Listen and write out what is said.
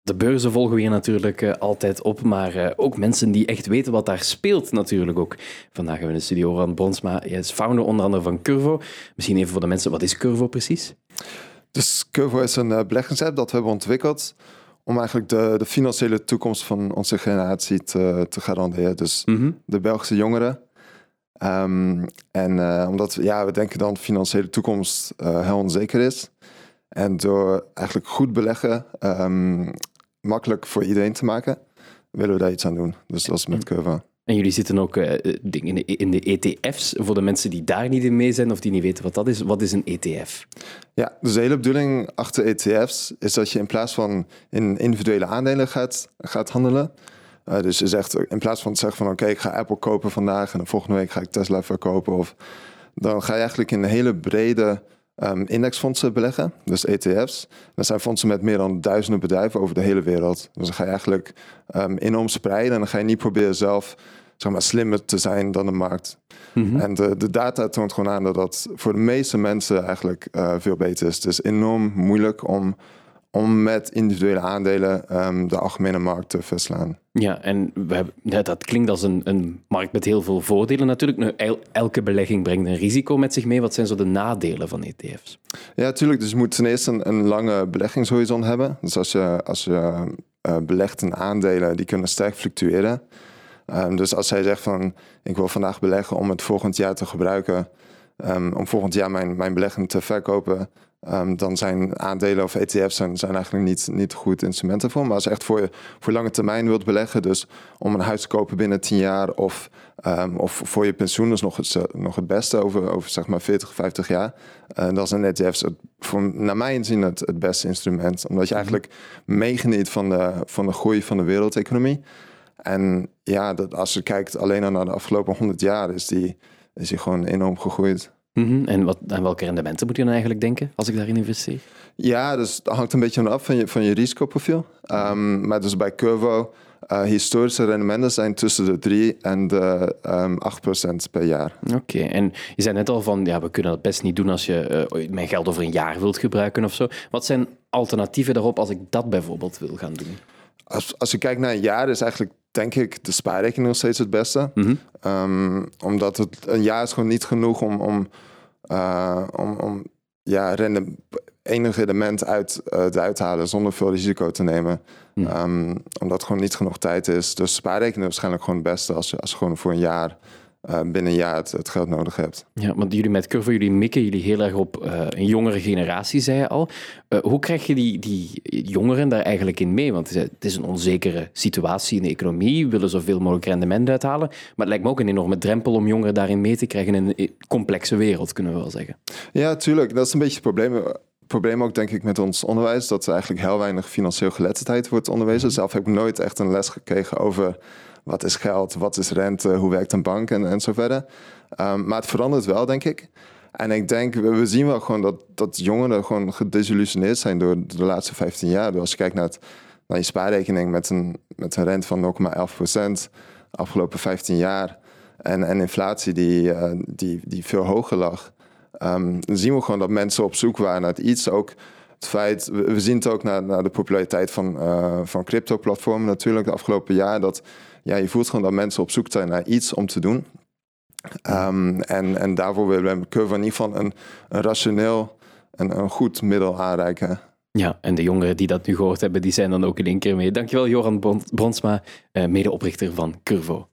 De beurzen volgen we hier natuurlijk altijd op, maar ook mensen die echt weten wat daar speelt natuurlijk ook. Vandaag hebben we in de studio Roland Bronsma. Hij is founder onder andere van Curvo. Misschien even voor de mensen, wat is Curvo precies? Dus Curvo is een beleggingsapp dat we hebben ontwikkeld om eigenlijk de financiële toekomst van onze generatie te garanderen. Dus de Belgische jongeren. Omdat we denken dat de financiële toekomst heel onzeker is. En door eigenlijk goed beleggen makkelijk voor iedereen te maken, willen we daar iets aan doen. Dus dat is met Curvo. En jullie zitten ook in de ETF's. Voor de mensen die daar niet in mee zijn of die niet weten wat is een ETF? Ja, dus de hele bedoeling achter ETF's is dat je in plaats van in individuele aandelen gaat handelen. Dus je zegt, in plaats van te zeggen van oké, ik ga Apple kopen vandaag en de volgende week ga ik Tesla verkopen. Dan ga je eigenlijk in een hele brede indexfondsen beleggen, dus ETF's. Dat zijn fondsen met meer dan 1000 bedrijven over de hele wereld. Dus dan ga je eigenlijk enorm spreiden en dan ga je niet proberen zelf slimmer te zijn dan de markt. En de data toont gewoon aan dat dat voor de meeste mensen eigenlijk veel beter is. Het is enorm moeilijk om met individuele aandelen de algemene markt te verslaan. Ja, en dat klinkt als een markt met heel veel voordelen natuurlijk. Nu, elke belegging brengt een risico met zich mee. Wat zijn zo de nadelen van ETF's? Ja, natuurlijk. Dus je moet ten eerste een lange beleggingshorizon hebben. Dus als je belegt in aandelen, die kunnen sterk fluctueren. Dus als jij zegt van, ik wil vandaag beleggen om het volgend jaar te gebruiken, om volgend jaar mijn belegging te verkopen, dan zijn aandelen of ETF's zijn eigenlijk niet goed instrumenten voor. Maar als je echt voor lange termijn wilt beleggen, dus om een huis te kopen binnen 10 jaar of voor je pensioen, is nog het beste over zeg maar 40, 50 jaar. Dan zijn ETF's naar mijn inzien het beste instrument. Omdat je eigenlijk meegeniet van de groei van de wereldeconomie. En ja, als je kijkt alleen al naar de afgelopen 100 jaar, is die gewoon enorm gegroeid. En aan welke rendementen moet je dan eigenlijk denken als ik daarin investeer? Ja, dus dat hangt een beetje af van je risicoprofiel. Maar dus bij Curvo, historische rendementen zijn tussen de 3 en de 8% per jaar. Oké, en je zei net al van, we kunnen dat best niet doen als je mijn geld over een jaar wilt gebruiken of zo. Wat zijn alternatieven daarop als ik dat bijvoorbeeld wil gaan doen? Als je kijkt naar een jaar, is eigenlijk, denk ik, de spaarrekening nog steeds het beste. Omdat een jaar is gewoon niet genoeg om enig rendement uit te halen zonder veel risico te nemen. Omdat het gewoon niet genoeg tijd is. Dus spaarrekening is waarschijnlijk gewoon het beste als je gewoon voor een jaar, binnen een jaar het geld nodig hebt. Ja, want jullie met Curvo, jullie mikken jullie heel erg op een jongere generatie, zei je al. Hoe krijg je die jongeren daar eigenlijk in mee? Want het is een onzekere situatie in de economie. We willen zoveel mogelijk rendement uithalen. Maar het lijkt me ook een enorme drempel om jongeren daarin mee te krijgen in een complexe wereld, kunnen we wel zeggen. Ja, tuurlijk. Dat is een beetje het probleem ook, denk ik, met ons onderwijs. Dat er eigenlijk heel weinig financieel geletterdheid wordt onderwezen. Zelf heb ik nooit echt een les gekregen over wat is geld, wat is rente, hoe werkt een bank en zo verder. Maar het verandert wel, denk ik. En ik denk, we zien wel gewoon dat jongeren gewoon gedesillusioneerd zijn door de laatste 15 jaar. Dus als je kijkt naar je spaarrekening met een rente van 0,11% afgelopen 15 jaar en inflatie die veel hoger lag, dan zien we gewoon dat mensen op zoek waren naar iets. Ook het feit, we zien het ook naar de populariteit van crypto-platformen natuurlijk de afgelopen jaar, dat je voelt gewoon dat mensen op zoek zijn naar iets om te doen. En daarvoor willen we Curvo in ieder geval een rationeel en een goed middel aanreiken. Ja, en de jongeren die dat nu gehoord hebben, die zijn dan ook in één keer mee. Dankjewel, Roland Bronsma, medeoprichter van Curvo.